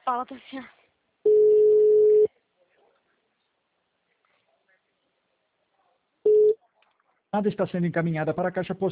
Fala, Tatiana. Está sendo encaminhada para a caixa postal